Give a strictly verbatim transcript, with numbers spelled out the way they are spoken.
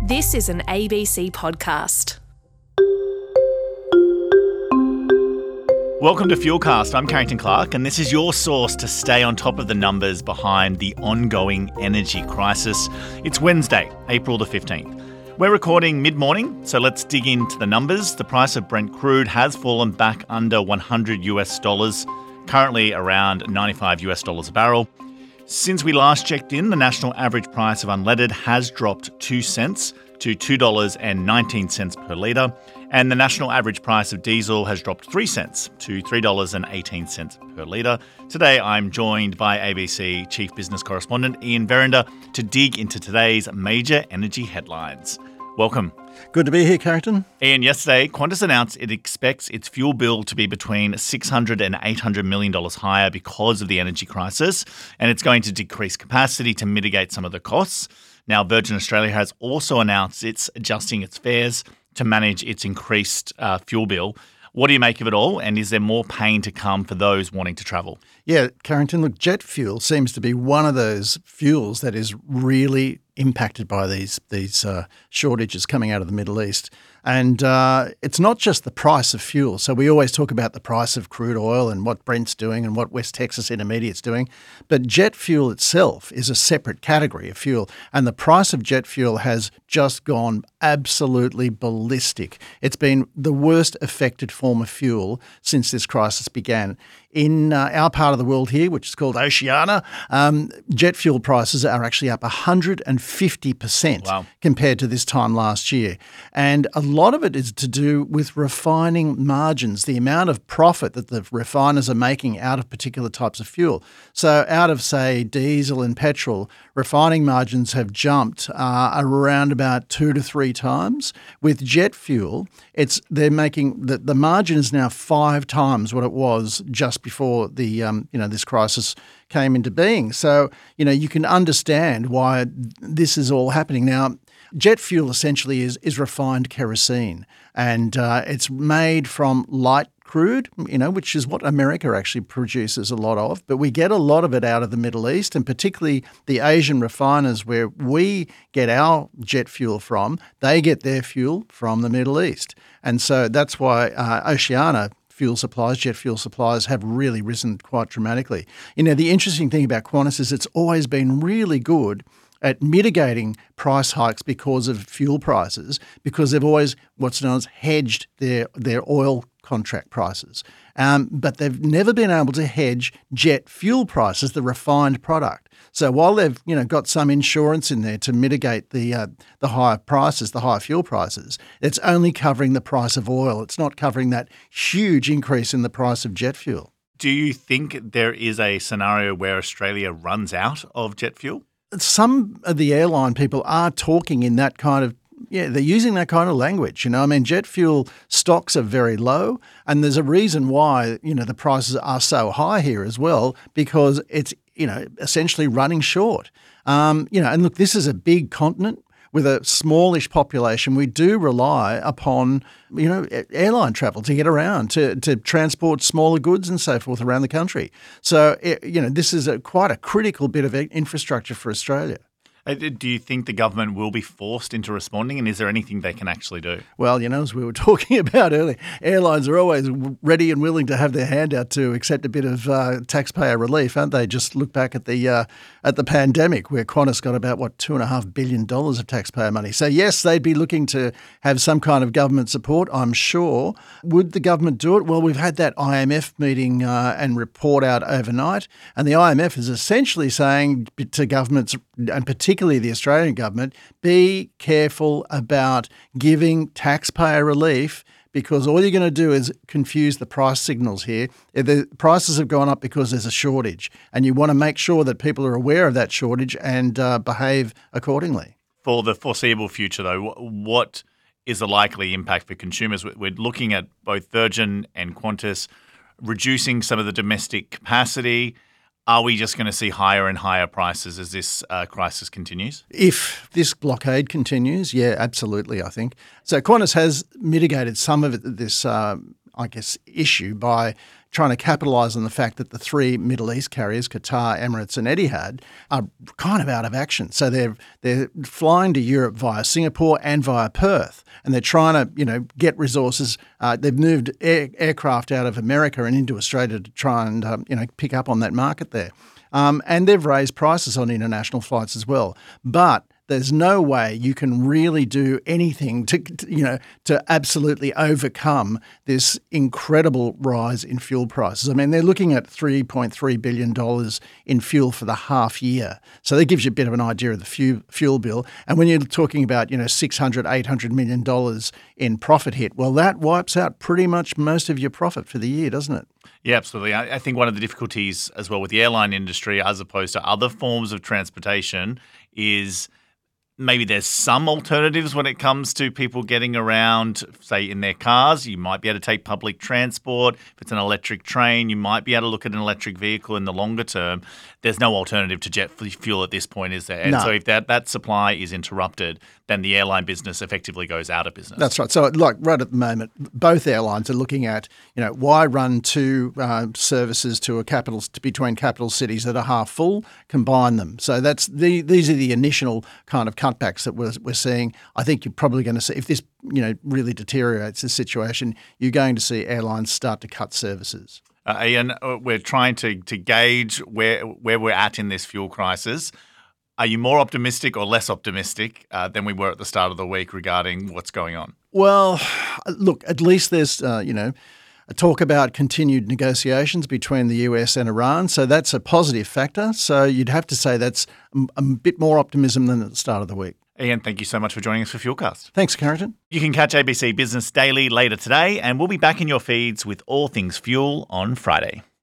This is an A B C podcast. Welcome to Fuelcast. I'm Carrington Clark, and this is your source to stay on top of the numbers behind the ongoing energy crisis. It's Wednesday, April the fifteenth. We're recording mid-morning, so let's dig into the numbers. The price of Brent crude has fallen back under one hundred US dollars, currently around ninety-five US dollars a barrel. Since we last checked in, the national average price of unleaded has dropped two cents to two dollars and nineteen cents per litre, and the national average price of diesel has dropped three cents to three dollars and eighteen cents per litre. Today I'm joined by A B C Chief Business Correspondent Ian Verinder to dig into today's major energy headlines. Welcome. Good to be here, Carrington. Ian, yesterday Qantas announced it expects its fuel bill to be between six hundred and eight hundred million dollars higher because of the energy crisis, and it's going to decrease capacity to mitigate some of the costs. Now, Virgin Australia has also announced it's adjusting its fares to manage its increased uh, fuel bill. What do you make of it all, and is there more pain to come for those wanting to travel? Yeah, Carrington, look, jet fuel seems to be one of those fuels that is really impacted by these these uh, shortages coming out of the Middle East. And uh, it's not just the price of fuel. So we always talk about the price of crude oil and what Brent's doing and what West Texas Intermediate's doing. But jet fuel itself is a separate category of fuel. And the price of jet fuel has just gone absolutely ballistic. It's been the worst affected form of fuel since this crisis began. In uh, our part of the world here, which is called Oceania, um, jet fuel prices are actually up one hundred fifty percent Wow. compared to this time last year. And a lot of it is to do with refining margins, the amount of profit that the refiners are making out of particular types of fuel. So out of, say, diesel and petrol, refining margins have jumped uh, around about two to three times. With jet fuel, it's they're making the, the margin is now five times what it was just before the um, you know this crisis came into being. So you know you can understand why this is all happening now. Jet fuel essentially is is refined kerosene, and uh, it's made from light crude, you know, which is what America actually produces a lot of. But we get a lot of it out of the Middle East, and particularly the Asian refiners where we get our jet fuel from, they get their fuel from the Middle East. And so that's why uh, Oceania fuel supplies, jet fuel supplies have really risen quite dramatically. You know, the interesting thing about Qantas is it's always been really good at mitigating price hikes because of fuel prices, because they've always what's known as hedged their their oil contract prices. Um, but they've never been able to hedge jet fuel prices, the refined product. So while they've you know got some insurance in there to mitigate the uh, the higher prices, the higher fuel prices, it's only covering the price of oil. It's not covering that huge increase in the price of jet fuel. Do you think there is a scenario where Australia runs out of jet fuel? Some of the airline people are talking in that kind of, yeah, they're using that kind of language. You know, I mean, jet fuel stocks are very low, and there's a reason why, you know, the prices are so high here as well, because it's, you know, essentially running short. Um, you know, and look, this is a big continent with a smallish population. We do rely upon, you know, airline travel to get around, to, to transport smaller goods and so forth around the country. So, it, you know, this is a, quite a critical bit of infrastructure for Australia. Do you think the government will be forced into responding, and is there anything they can actually do? Well, you know, as we were talking about earlier, airlines are always ready and willing to have their hand out to accept a bit of uh, taxpayer relief, aren't they? Just look back at the uh, at the pandemic, where Qantas got about, what, two and a half billion dollars of taxpayer money. So, yes, they'd be looking to have some kind of government support, I'm sure. Would the government do it? Well, we've had that I M F meeting uh, and report out overnight, and the I M F is essentially saying to governments, and particularly particularly the Australian government, be careful about giving taxpayer relief, because all you're going to do is confuse the price signals here. The prices have gone up because there's a shortage, and you want to make sure that people are aware of that shortage and uh, behave accordingly. For the foreseeable future, though, what is the likely impact for consumers? We're looking at both Virgin and Qantas reducing some of the domestic capacity. Are we just going to see higher and higher prices as this uh, crisis continues? If this blockade continues, yeah, absolutely, I think. So Qantas has mitigated some of it, this, uh, I guess, issue by trying to capitalise on the fact that the three Middle East carriers, Qatar, Emirates and Etihad, are kind of out of action. So they're they're flying to Europe via Singapore and via Perth, and they're trying to you know get resources. Uh, they've moved air, aircraft out of America and into Australia to try and um, you know pick up on that market there. Um, and they've raised prices on international flights as well. But there's no way you can really do anything to, to, you know, to absolutely overcome this incredible rise in fuel prices. I mean, they're looking at three point three billion dollars in fuel for the half year. So that gives you a bit of an idea of the fuel, fuel bill. And when you're talking about, you know, six hundred, eight hundred million dollars in profit hit, well, that wipes out pretty much most of your profit for the year, doesn't it? Yeah, absolutely. I, I think one of the difficulties as well with the airline industry, as opposed to other forms of transportation, is maybe there's some alternatives when it comes to people getting around, say, in their cars. You might be able to take public transport. If it's an electric train, you might be able to look at an electric vehicle in the longer term. There's no alternative to jet fuel at this point, is there? And no. so if that, that supply is interrupted, then the airline business effectively goes out of business. That's right. So, like right at the moment, both airlines are looking at, you know, why run two uh, services to a capital between capital cities that are half full? Combine them. So that's the these are the initial kind of cutbacks that we're we're seeing. I think you're probably going to see, if this you know really deteriorates the situation, you're going to see airlines start to cut services. Uh, Ian, we're trying to to gauge where where we're at in this fuel crisis. Are you more optimistic or less optimistic uh, than we were at the start of the week regarding what's going on? Well, look, at least there's, uh, you know, a talk about continued negotiations between the U S and Iran. So that's a positive factor. So you'd have to say that's a bit more optimism than at the start of the week. Ian, thank you so much for joining us for Fuelcast. Thanks, Carrington. You can catch A B C Business Daily later today, and we'll be back in your feeds with all things fuel on Friday.